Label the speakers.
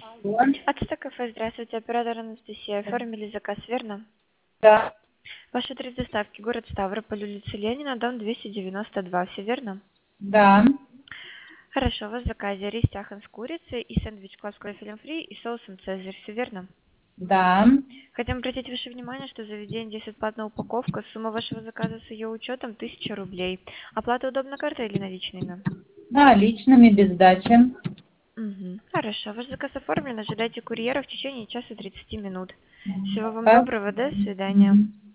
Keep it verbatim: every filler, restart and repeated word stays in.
Speaker 1: Алло.
Speaker 2: Ацтек кафе, здравствуйте, оператор Анастасия. Оформили заказ, верно?
Speaker 1: Да,
Speaker 2: Ваш адрес доставки, город Ставрополь, улица Ленина, дом двести девяносто два, все верно?
Speaker 1: да,
Speaker 2: Хорошо, у вас в заказе рис тяхан с курицей и сэндвич класс филем фри и соусом цезарь, все верно?
Speaker 1: да.
Speaker 2: Хотим обратить ваше внимание, что заведение здесь бесплатная упаковка, сумма вашего заказа с ее учетом тысяча рублей. Оплата удобна картой или наличными?
Speaker 1: Наличными, без сдачи.
Speaker 2: Угу. Хорошо, ваш заказ оформлен, ожидайте курьера в течение часа тридцати минут. Всего вам
Speaker 1: Так.
Speaker 2: доброго, до свидания.
Speaker 1: Мгм.